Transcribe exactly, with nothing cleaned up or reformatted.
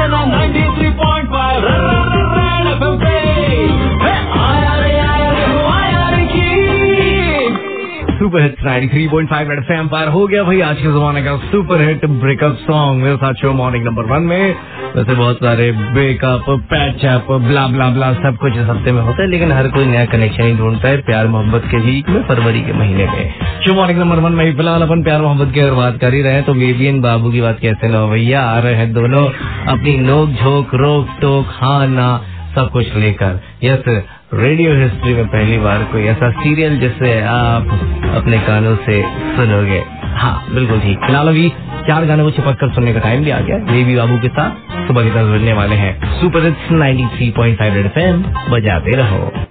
सुनो ninety three point five red FM पे। आया रे आया रे वो आया रे की super hits ninety three point five red FM पर हो गया भाई आज के जमाने का सुपर हिट ब्रेकअप सॉन्ग। मेरे साथ शो मॉर्निंग नंबर वन में वैसे बहुत सारे ब्रेकअप, पैचअप, ब्ला ब्ला ब्ला सब कुछ इस हफ्ते में होता है, लेकिन हर कोई नया कनेक्शन ही ढूंढता है प्यार मोहब्बत के वीक में, फरवरी के महीने में। शो मॉर्निंग नंबर वन में फिलहाल अपन प्यार मोहब्बत की अगर बात कर ही रहे हैं तो बेबी एंड बाबू की बात कैसे ना भैया, आ रहे हैं दोनों अपनी नोक झोंक रोक टोक हाँ ना सब कुछ लेकर। यस, रेडियो हिस्ट्री में पहली बार कोई ऐसा सीरियल जिसे आप अपने कानों से सुनोगे। हाँ बिल्कुल ठीक। फिलहाल अभी चार गानों को चिपक कर सुनने का टाइम भी आ गया। बेबी बाबू के साथ सुबह के दस बजने वाले हैं। Super hits ninety three point five red FM बजाते रहो।